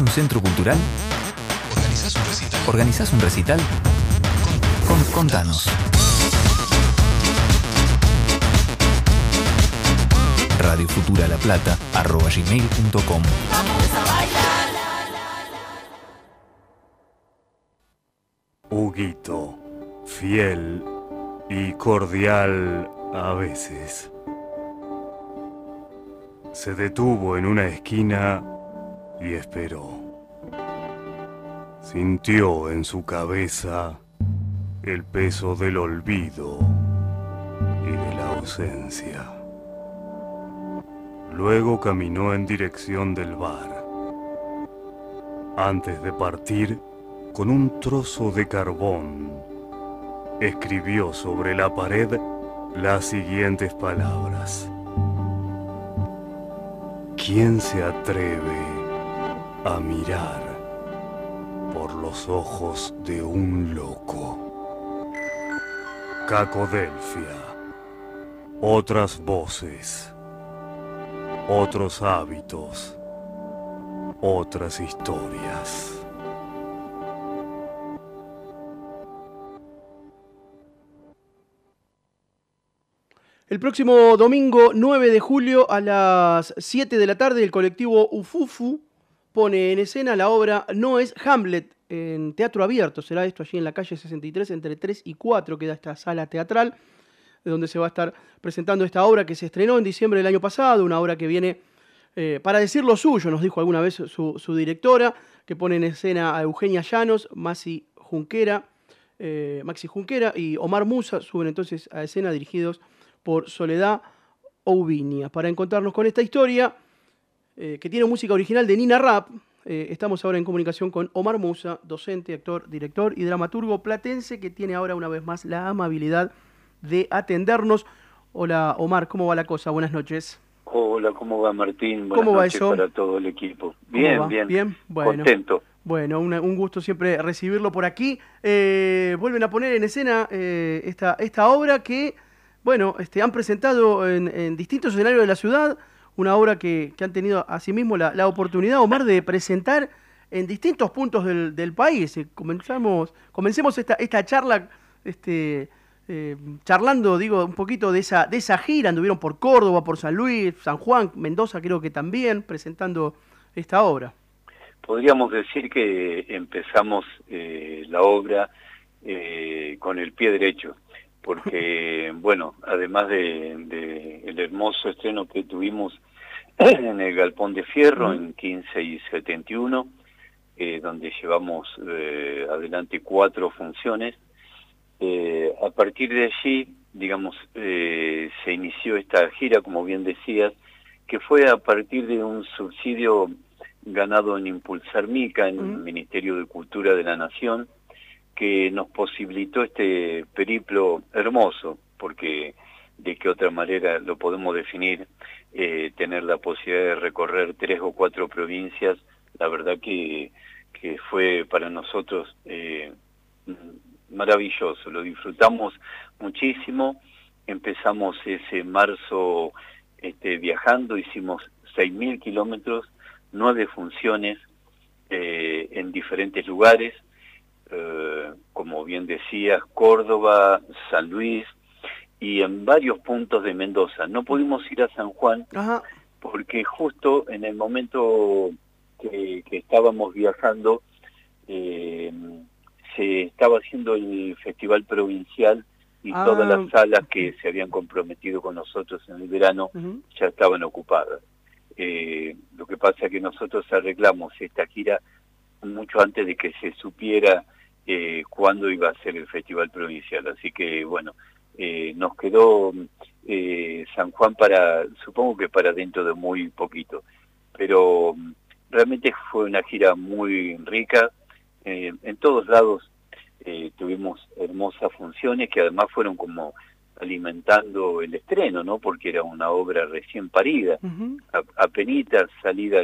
un centro cultural? ¿Organizás un recital? Contanos. radiofuturalaplata@gmail.com. Huguito, fiel y cordial a veces, se detuvo en una esquina y esperó. Sintió en su cabeza el peso del olvido y de la ausencia. Luego caminó en dirección del bar. Antes de partir, con un trozo de carbón, escribió sobre la pared las siguientes palabras: ¿quién se atreve a mirar por los ojos de un loco? Cacodelfia. Otras voces, otros hábitos, otras historias. El próximo domingo 9 de julio a las 7 de la tarde el colectivo Ufufu pone en escena la obra No es Hamlet en teatro abierto. Será esto allí en la calle 63 entre 3 y 4, queda esta sala teatral de donde se va a estar presentando esta obra que se estrenó en diciembre del año pasado, una obra que viene para decir lo suyo, nos dijo alguna vez su directora, que pone en escena a Eugenia Llanos, Maxi Junquera y Omar Musa, suben entonces a escena dirigidos por Soledad Oubiña. Para encontrarnos con esta historia, que tiene música original de Nina Rapp, estamos ahora en comunicación con Omar Musa, docente, actor, director y dramaturgo platense, que tiene ahora una vez más la amabilidad de atendernos. Hola Omar, ¿cómo va la cosa? Buenas noches. Hola, ¿cómo va Martín? Buenas ¿Cómo va noches eso? Para todo el equipo. Bien, bien. Bien, bueno. Contento. Bueno, un gusto siempre recibirlo por aquí. Vuelven a poner en escena esta obra que, bueno, han presentado en distintos escenarios de la ciudad, una obra que han tenido asimismo la oportunidad, Omar, de presentar en distintos puntos del país. Comencemos esta charla charlando, un poquito de esa gira. Anduvieron por Córdoba, por San Luis, San Juan, Mendoza, creo que también, presentando esta obra. Podríamos decir que empezamos la obra con el pie derecho, porque, bueno, además de el hermoso estreno que tuvimos en el Galpón de Fierro en 15 y 71, donde llevamos adelante 4 funciones, a partir de allí, digamos, se inició esta gira, como bien decías, que fue a partir de un subsidio ganado en Impulsar Mica, en el Ministerio de Cultura de la Nación, que nos posibilitó este periplo hermoso, porque de qué otra manera lo podemos definir, tener la posibilidad de recorrer 3 o 4 provincias, la verdad que fue para nosotros maravilloso, lo disfrutamos muchísimo. Empezamos ese marzo viajando, hicimos 6.000 kilómetros, 9 funciones en diferentes lugares, como bien decías, Córdoba, San Luis y en varios puntos de Mendoza. No pudimos ir a San Juan. Ajá. Porque justo en el momento que estábamos viajando se estaba haciendo el Festival Provincial y todas las salas que se habían comprometido con nosotros en el verano ya estaban ocupadas. Lo que pasa es que nosotros arreglamos esta gira mucho antes de que se supiera cuándo iba a ser el Festival Provincial. Así que, bueno, nos quedó San Juan supongo que para dentro de muy poquito. Pero realmente fue una gira muy rica. En todos lados tuvimos hermosas funciones que además fueron como alimentando el estreno, ¿no? Porque era una obra recién parida, apenitas salida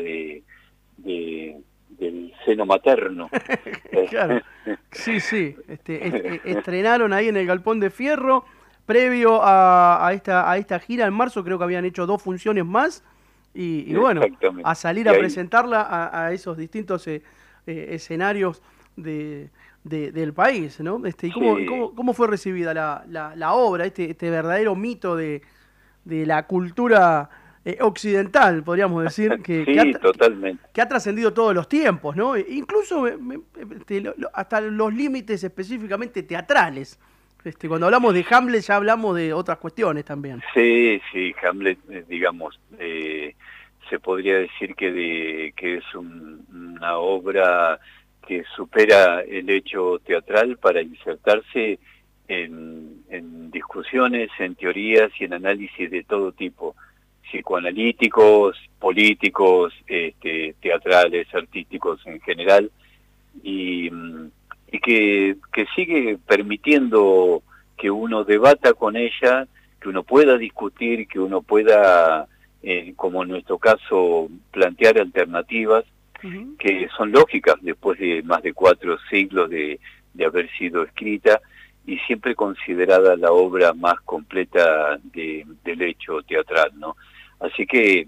del seno materno. Claro. Sí. Estrenaron ahí en el Galpón de Fierro, previo a esta gira en marzo, creo que habían hecho 2 funciones más, y bueno, a salir a presentarla a esos distintos escenarios del país, ¿no? ¿Y cómo fue recibida la obra, este verdadero mito de la cultura occidental, podríamos decir, totalmente, que ha trascendido todos los tiempos, ¿no? Incluso hasta los límites específicamente teatrales. Cuando hablamos de Hamlet ya hablamos de otras cuestiones también. Sí, Hamlet, digamos, se podría decir que es una obra que supera el hecho teatral para insertarse en discusiones, en teorías y en análisis de todo tipo, psicoanalíticos, políticos, teatrales, artísticos en general, y que sigue permitiendo que uno debata con ella, que uno pueda discutir, que uno pueda, como en nuestro caso, plantear alternativas que son lógicas después de más de 4 siglos de haber sido escrita, y siempre considerada la obra más completa del hecho teatral, ¿no? Así que,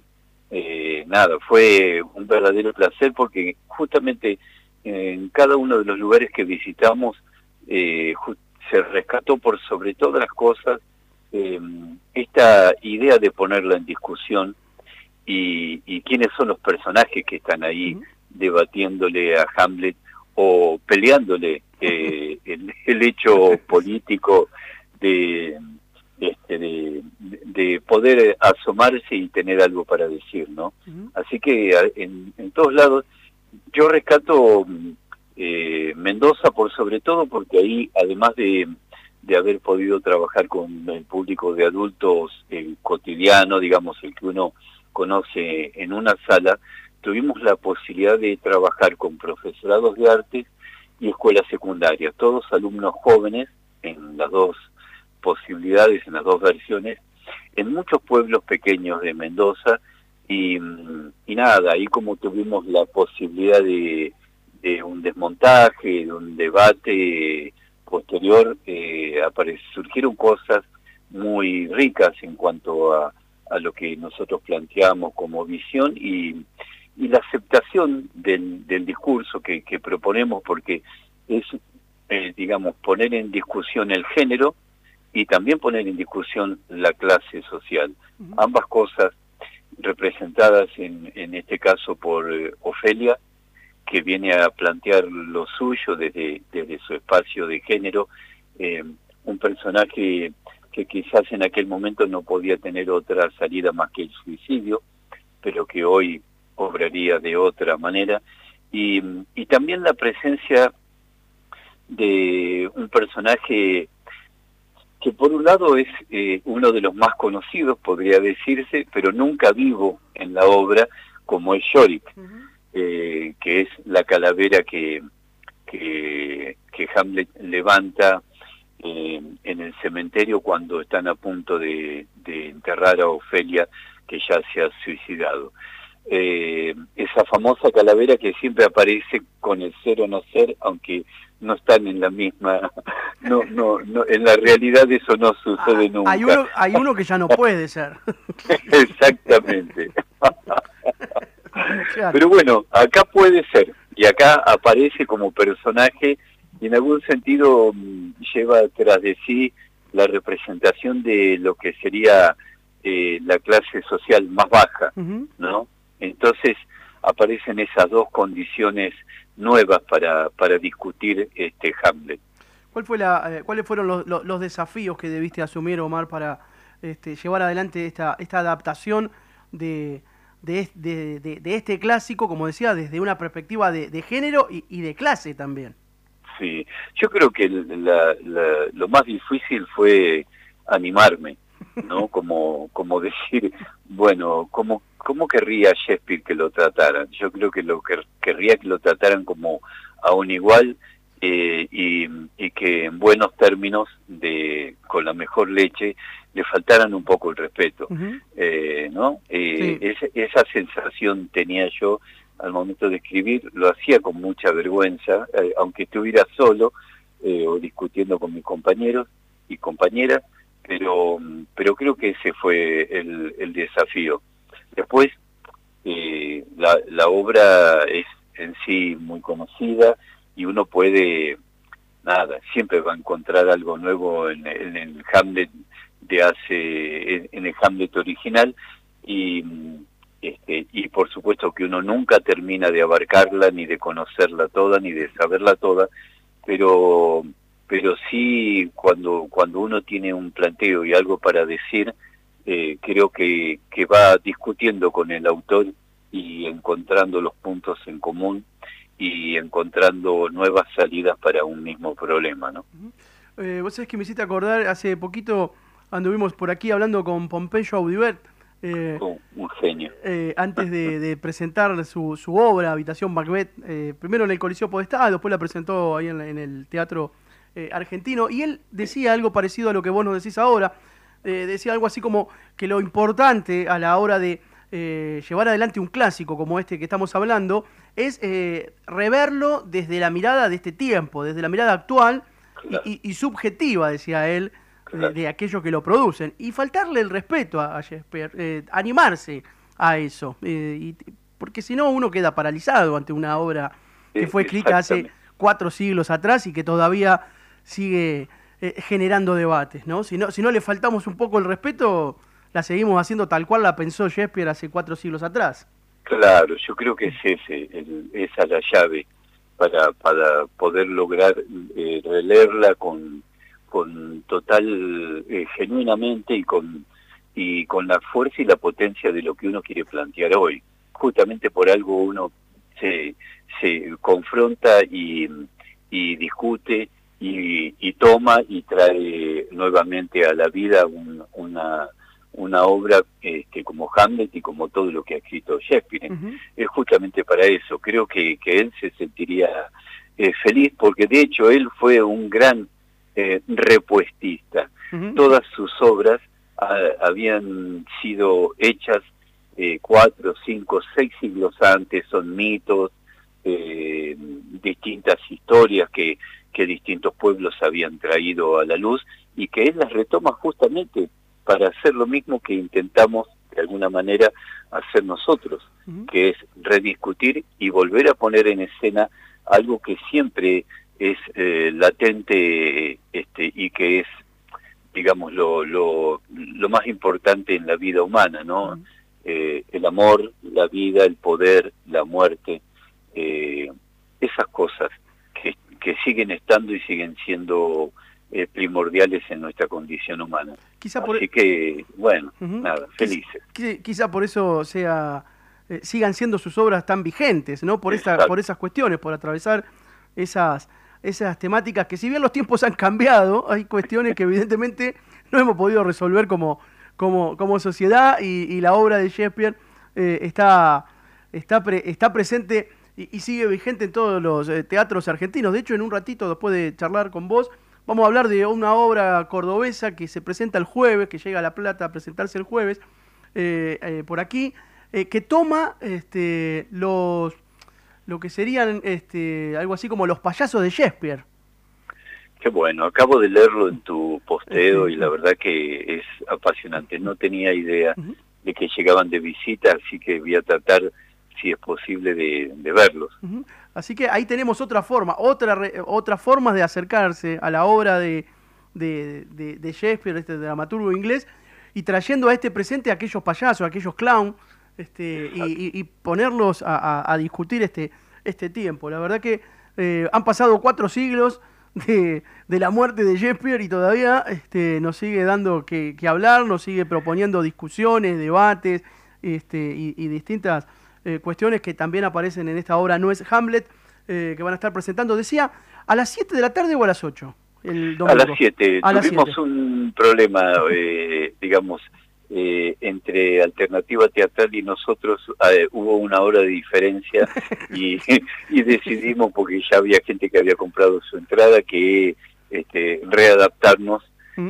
fue un verdadero placer, porque justamente en cada uno de los lugares que visitamos se rescató por sobre todas las cosas esta idea de ponerla en discusión y quiénes son los personajes que están ahí debatiéndole a Hamlet o peleándole el hecho político de poder asomarse y tener algo para decir, ¿no? Así que en todos lados yo rescato Mendoza por sobre todo, porque ahí, además de haber podido trabajar con el público de adultos cotidiano, digamos, el que uno conoce en una sala, tuvimos la posibilidad de trabajar con profesorados de arte y escuelas secundarias, todos alumnos jóvenes, en las dos posibilidades, en las dos versiones, en muchos pueblos pequeños de Mendoza, y ahí como tuvimos la posibilidad de un desmontaje, de un debate posterior, surgieron cosas muy ricas en cuanto a lo que nosotros planteamos como visión y la aceptación del discurso que proponemos, porque es, digamos, poner en discusión el género y también poner en discusión la clase social. Ambas cosas representadas en este caso por Ofelia, que viene a plantear lo suyo desde su espacio de género, un personaje que quizás en aquel momento no podía tener otra salida más que el suicidio, pero que hoy obraría de otra manera, y también la presencia de un personaje que por un lado es uno de los más conocidos, podría decirse, pero nunca vivo en la obra, como es Yorick, que es la calavera que Hamlet levanta en el cementerio cuando están a punto de enterrar a Ofelia, que ya se ha suicidado. Esa famosa calavera que siempre aparece con el ser o no ser, aunque no están en la misma, no, en la realidad eso no sucede nunca. Hay uno que ya no puede ser. Exactamente. Claro. Pero bueno, acá puede ser, y acá aparece como personaje, y en algún sentido lleva tras de sí la representación de lo que sería la clase social más baja, ¿no? Entonces aparecen esas dos condiciones nuevas para discutir Hamlet. ¿Cuáles fueron los desafíos que debiste asumir, Omar, para llevar adelante esta adaptación de este clásico, como decía, desde una perspectiva de género y de clase también? Sí, yo creo que lo más difícil fue animarme, ¿no? Como decir, bueno, ¿cómo querría Shakespeare que lo trataran? Yo creo que querría que lo trataran como a un igual, y que en buenos términos, con la mejor leche, le faltaran un poco el respeto, ¿no? Sí. Esa sensación tenía yo al momento de escribir, lo hacía con mucha vergüenza, aunque estuviera solo o discutiendo con mis compañeros y compañeras, pero creo que ese fue el desafío. Después, la obra es en sí muy conocida y uno puede, siempre va a encontrar algo nuevo en el Hamlet en el Hamlet original, y por supuesto que uno nunca termina de abarcarla, ni de conocerla toda, ni de saberla toda, pero sí cuando uno tiene un planteo y algo para decir, creo que va discutiendo con el autor y encontrando los puntos en común y encontrando nuevas salidas para un mismo problema, ¿no? Vos sabés que me hiciste acordar, hace poquito anduvimos por aquí hablando con Pompeyo Audibert, un genio. Antes de presentar su obra, Habitación Macbeth, primero en el Coliseo Podestá, después la presentó ahí en el Teatro Argentino, y él decía algo parecido a lo que vos nos decís ahora. Decía algo así como que lo importante a la hora de llevar adelante un clásico como este que estamos hablando es reverlo desde la mirada de este tiempo, desde la mirada actual, claro, y subjetiva, decía él, claro, de aquellos que lo producen, y faltarle el respeto a Shakespeare, animarse a eso, porque si no uno queda paralizado ante una obra que fue escrita hace 4 siglos atrás y que todavía sigue generando debates, ¿no? Si no le faltamos un poco el respeto, la seguimos haciendo tal cual la pensó Shakespeare hace 4 siglos atrás. Claro, yo creo que es esa la llave para poder lograr releerla con total, genuinamente y con la fuerza y la potencia de lo que uno quiere plantear hoy. Justamente por algo uno se confronta y discute y toma y trae nuevamente a la vida una obra como Hamlet y como todo lo que ha escrito Shakespeare. Es justamente para eso. Creo que él se sentiría feliz, porque de hecho él fue un gran repuestista. Todas sus obras habían sido hechas 4, 5, 6 siglos antes, son mitos, distintas historias que distintos pueblos habían traído a la luz, y que él las retoma justamente para hacer lo mismo que intentamos de alguna manera hacer nosotros, que es rediscutir y volver a poner en escena algo que siempre es latente, y que es, digamos, lo más importante en la vida humana, ¿no? El amor, la vida, el poder, la muerte, esas cosas que siguen estando y siguen siendo primordiales en nuestra condición humana. Así que, bueno, felices. Quizá por eso sigan siendo sus obras tan vigentes, ¿no? Por esas cuestiones, por atravesar esas temáticas que, si bien los tiempos han cambiado, hay cuestiones que evidentemente no hemos podido resolver como sociedad, y la obra de Shakespeare está presente y sigue vigente en todos los teatros argentinos. De hecho, en un ratito, después de charlar con vos, vamos a hablar de una obra cordobesa que se presenta el jueves, que llega a La Plata a presentarse el jueves, por aquí, que toma lo que serían algo así como los payasos de Shakespeare. Qué bueno, acabo de leerlo en tu posteo y la verdad que es apasionante. No tenía idea de que llegaban de visita, así que voy a tratar, si es posible, de verlos. Así que ahí tenemos otra forma, otra forma de acercarse a la obra de Shakespeare, este dramaturgo inglés, y trayendo a este presente a aquellos payasos, a aquellos clowns, y ponerlos a discutir este tiempo. La verdad que han pasado 4 siglos de la muerte de Shakespeare y todavía nos sigue dando que hablar, nos sigue proponiendo discusiones, debates, y distintas cuestiones que también aparecen en esta obra No es Hamlet, que van a estar presentando, decía, ¿a las 7 de la tarde o a las 8? El domingo. A las 7. Tuvimos un problema, digamos, entre Alternativa Teatral y nosotros. Hubo una hora de diferencia y decidimos, porque ya había gente que había comprado su entrada, que readaptarnos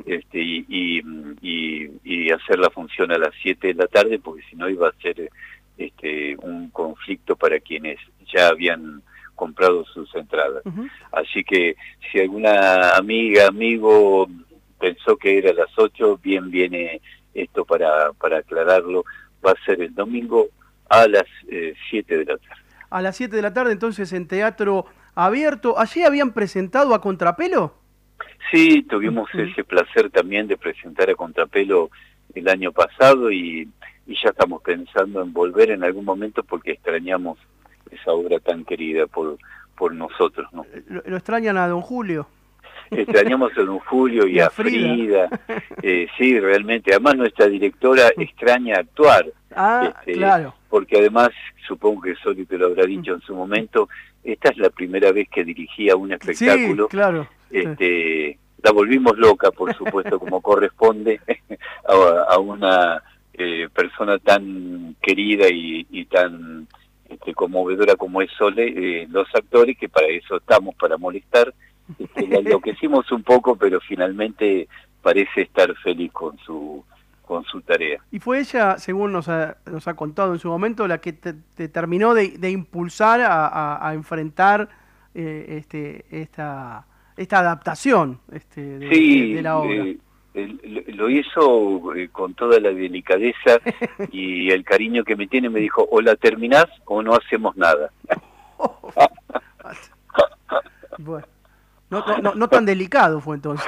y hacer la función a las 7 de la tarde, porque si no iba a ser un conflicto para quienes ya habían comprado sus entradas. Así que si alguna amigo pensó que era a las 8, bien viene esto para aclararlo. Va a ser el domingo a las 7 de la tarde. A las 7 de la tarde, entonces, en Teatro Abierto. ¿Allí habían presentado a Contrapelo? Sí, tuvimos ese placer también de presentar a Contrapelo el año pasado y ya estamos pensando en volver en algún momento porque extrañamos esa obra tan querida por nosotros, ¿no? ¿Lo extrañan a don Julio? Extrañamos a don Julio y a Frida. Sí, realmente. Además, nuestra directora extraña actuar. Claro. Porque además, supongo que Soli te lo habrá dicho en su momento, esta es la primera vez que dirigía un espectáculo. Sí, claro. La volvimos loca, por supuesto, como corresponde a una persona tan querida y tan conmovedora como es Sole, los actores, que para eso estamos, para molestar. La enloquecimos un poco, pero finalmente parece estar feliz con su tarea. Y fue ella, según nos ha contado en su momento, la que te terminó de impulsar a enfrentar esta adaptación de la obra. Lo hizo con toda la delicadeza y el cariño que me tiene. Me dijo, o la terminás o no hacemos nada. Bueno, no tan delicado fue entonces.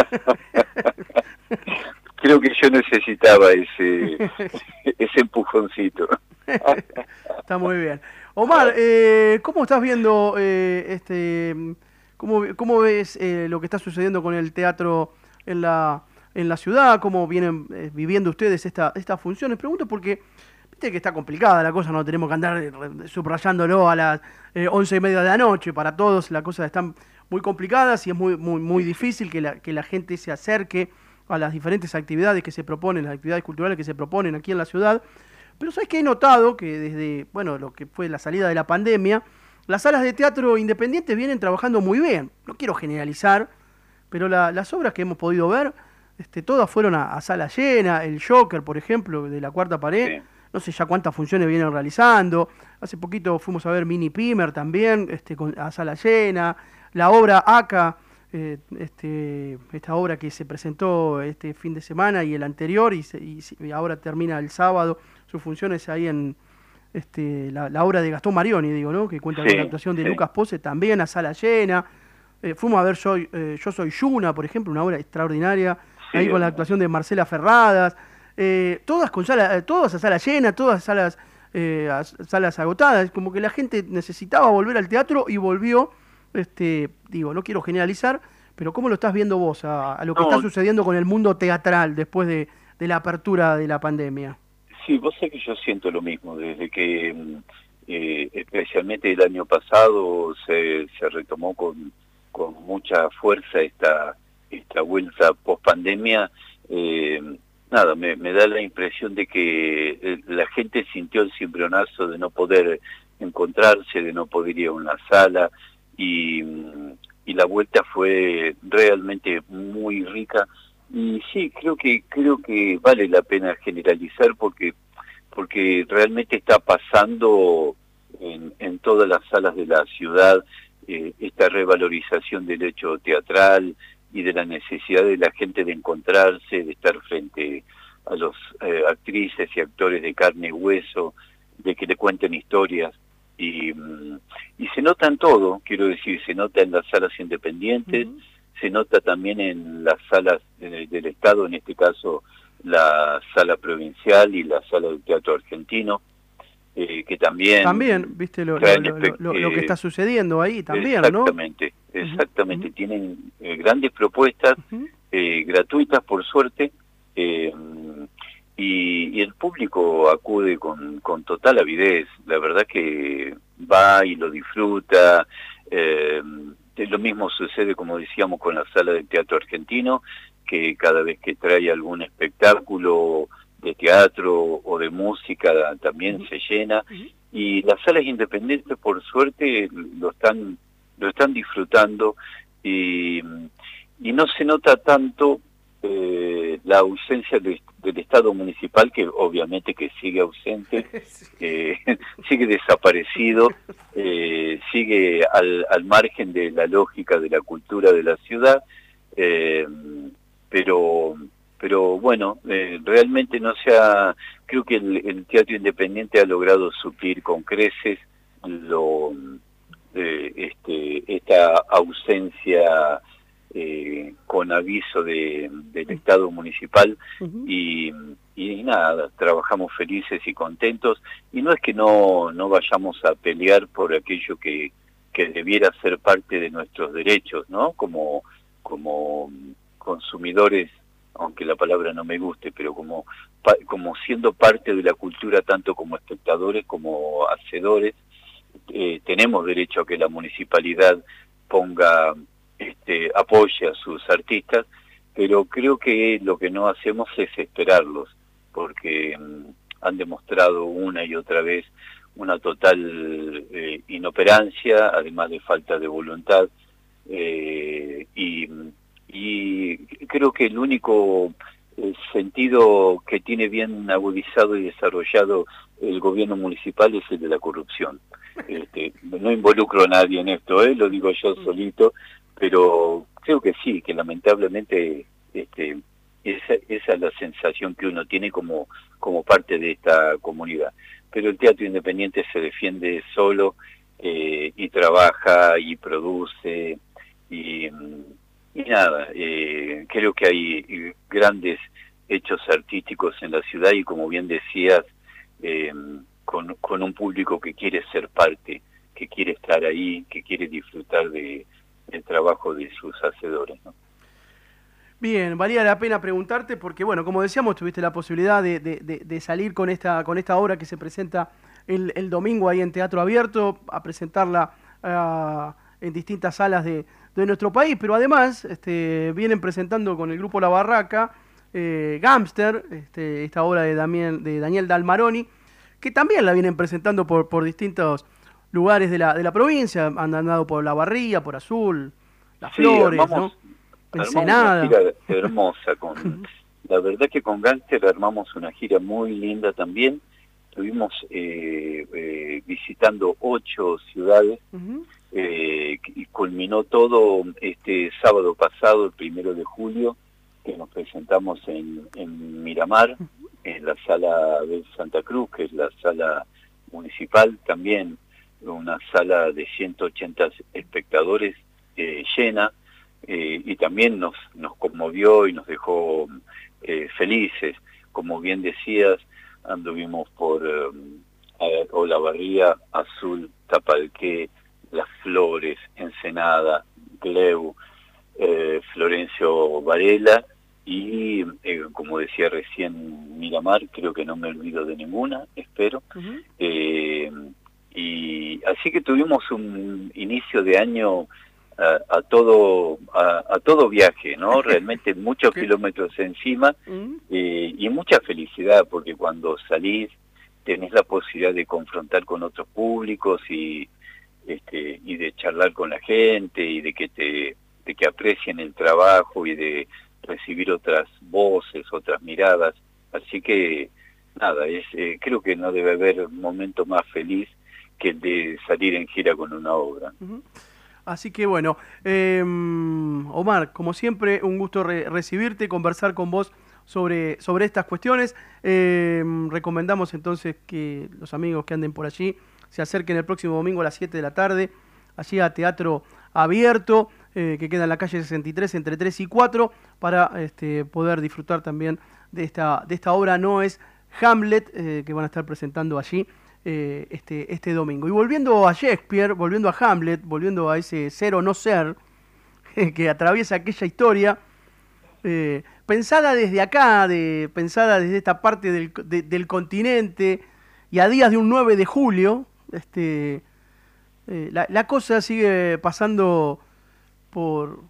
Creo que yo necesitaba ese empujoncito. Está muy bien. Omar, ¿cómo estás viendo cómo ves lo que está sucediendo con el teatro en la ciudad? ¿Cómo vienen viviendo ustedes estas funciones? Pregunto porque viste que está complicada la cosa, no tenemos que andar subrayándolo a las 11:30 de la noche. Para todos las cosas están muy complicadas y es muy difícil que la gente se acerque a las diferentes actividades que se proponen, las actividades culturales que se proponen aquí en la ciudad. Pero sabes que he notado que desde lo que fue la salida de la pandemia, las salas de teatro independientes vienen trabajando muy bien. No quiero generalizar, pero las obras que hemos podido ver, todas fueron a sala llena. El Joker, por ejemplo, de La Cuarta Pared, sí. No sé ya cuántas funciones vienen realizando. Hace poquito fuimos a ver Mini Pimer también, a sala llena. La obra Aka, esta obra que se presentó este fin de semana y el anterior, y ahora termina el sábado sus funciones ahí en la obra de Gastón Marioni, digo, ¿no? Que cuenta con la actuación de Lucas Pose, también a sala llena. Fuimos a ver Yo soy Yuna, por ejemplo, una obra extraordinaria, ahí con la actuación de Marcela Ferradas, todas a sala llena, todas salas agotadas, como que la gente necesitaba volver al teatro y volvió. No quiero generalizar, pero ¿cómo lo estás viendo vos a lo que está sucediendo con el mundo teatral después de la apertura de la pandemia? Sí, vos sabés que yo siento lo mismo, desde que especialmente el año pasado se retomó con mucha fuerza esta vuelta post-pandemia. Me da la impresión de que la gente sintió el cimbronazo de no poder encontrarse, de no poder ir a una sala, y la vuelta fue realmente muy rica. Y sí, creo que vale la pena generalizar porque realmente está pasando en todas las salas de la ciudad esta revalorización del hecho teatral y de la necesidad de la gente de encontrarse, de estar frente a los actrices y actores de carne y hueso, de que le cuenten historias. Y se nota en todo, quiero decir, se nota en las salas independientes, se nota también en las salas del Estado, en este caso la sala provincial y la sala del Teatro Argentino, que también viste lo que está sucediendo ahí también, exactamente, tienen grandes propuestas gratuitas, por suerte, y el público acude con total avidez. La verdad que va y lo disfruta. Lo mismo sucede, como decíamos, con la sala del Teatro Argentino, que cada vez que trae algún espectáculo de teatro o de música también se llena. Y las salas independientes, por suerte, lo están disfrutando, y no se nota tanto la ausencia del Estado municipal, que obviamente que sigue ausente, sigue desaparecido, sigue al margen de la lógica de la cultura de la ciudad, pero pero bueno, realmente no se ha, creo que el teatro independiente ha logrado suplir con creces esta ausencia con aviso del Estado municipal. Ujú. Y nada, trabajamos felices y contentos, y no es que no vayamos a pelear por aquello que debiera ser parte de nuestros derechos, ¿no? Como consumidores, aunque la palabra no me guste, pero como siendo parte de la cultura, tanto como espectadores como hacedores, tenemos derecho a que la municipalidad apoye a sus artistas, pero creo que lo que no hacemos es esperarlos, porque han demostrado una y otra vez una total inoperancia, además de falta de voluntad, y creo que el único sentido que tiene bien agudizado y desarrollado el gobierno municipal es el de la corrupción. No involucro a nadie en esto, lo digo yo solito, pero creo que sí, que lamentablemente esa es la sensación que uno tiene como parte de esta comunidad. Pero el teatro independiente se defiende solo, y trabaja y produce, y nada, creo que hay grandes hechos artísticos en la ciudad, y como bien decías, con un público que quiere ser parte, que quiere estar ahí, que quiere disfrutar del trabajo de sus hacedores, ¿no? Bien, valía la pena preguntarte porque, bueno, como decíamos, tuviste la posibilidad de salir con esta obra que se presenta el domingo ahí en Teatro Abierto, a presentarla en distintas salas de nuestro país, pero además vienen presentando con el grupo La Barraca, Gámster, esta obra de Daniel Dalmaroni, que también la vienen presentando por distintos lugares de la provincia, han andado por La Barría, por Azul, Las Flores, ¿no? Ensenada. Armamos una gira hermosa, la verdad que con Gángster armamos una gira muy linda también. Estuvimos visitando 8 ciudades, y culminó todo este sábado pasado, el 1 de julio, que nos presentamos en Miramar, en la sala de Santa Cruz, que es la sala municipal, también una sala de 180 espectadores llena, y también nos conmovió y nos dejó felices. Como bien decías, anduvimos por Olavarría, Azul, Tapalqué, Las Flores, Ensenada, Gleu, Florencio Varela y, como decía recién, Miramar. Creo que no me olvido de ninguna, espero. Y así que tuvimos un inicio de año a todo viaje, ¿no? Realmente muchos kilómetros encima, y mucha felicidad, porque cuando salís tenés la posibilidad de confrontar con otros públicos y de charlar con la gente, y de que aprecien el trabajo, y de recibir otras voces, otras miradas. Así que nada, creo que no debe haber momento más feliz que el de salir en gira con una obra. Así que bueno, Omar, como siempre, un gusto recibirte, conversar con vos sobre estas cuestiones. Recomendamos entonces que los amigos que anden por allí se acerquen el próximo domingo a las 7 de la tarde, allí a Teatro Abierto, que queda en la calle 63, entre 3 y 4, para poder disfrutar también de esta obra No es Hamlet, que van a estar presentando allí este domingo. Y volviendo a Shakespeare, volviendo a Hamlet, volviendo a ese ser o no ser que atraviesa aquella historia, pensada desde acá, pensada desde esta parte del continente, y a días de un 9 de julio, la cosa sigue pasando por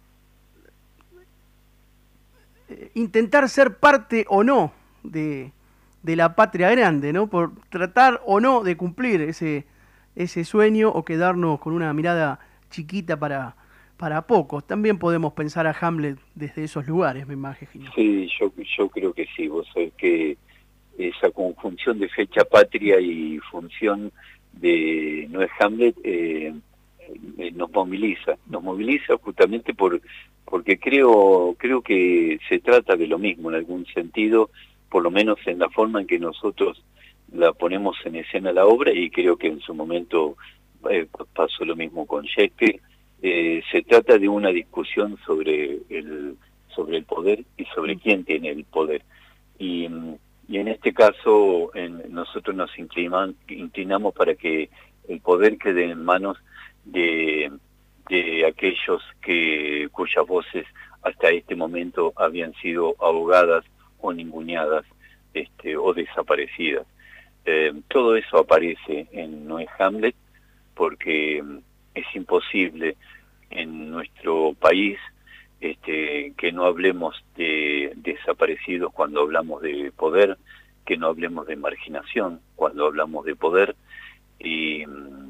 intentar ser parte o no de la patria grande, ¿no? Por tratar o no de cumplir ese sueño, o quedarnos con una mirada chiquita para pocos. También podemos pensar a Hamlet desde esos lugares, me imagino. Sí, yo creo que sí. Vos sabés que esa conjunción de fecha patria y función de No es Hamlet nos moviliza justamente por porque creo que se trata de lo mismo en algún sentido, por lo menos en la forma en que nosotros la ponemos en escena la obra, y creo que en su momento pasó lo mismo con Shakespeare. Se trata de una discusión sobre el poder y sobre quién tiene el poder. Y en este caso nosotros nos inclinamos para que el poder quede en manos de aquellos cuyas voces hasta este momento habían sido ahogadas o ninguneadas o desaparecidas. Todo eso aparece en No es Hamlet, porque es imposible en nuestro país que no hablemos de desaparecidos cuando hablamos de poder, que no hablemos de marginación cuando hablamos de poder, y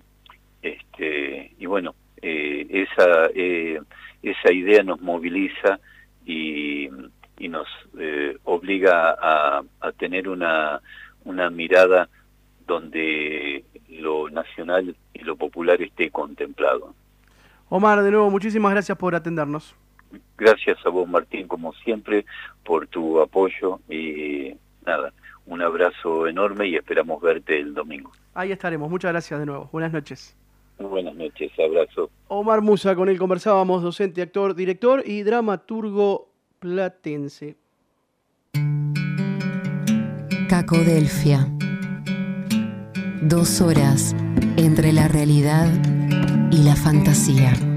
bueno, esa idea nos moviliza y nos obliga a tener una mirada donde lo nacional y lo popular esté contemplado. Omar, de nuevo, muchísimas gracias por atendernos. Gracias a vos, Martín, como siempre, por tu apoyo, y nada, un abrazo enorme y esperamos verte el domingo. Ahí estaremos, muchas gracias de nuevo. Buenas noches. Buenas noches, abrazo. Omar Musa, con él conversábamos, docente, actor, director y dramaturgo platense. Cacodelfia. 2 horas entre la realidad y la fantasía.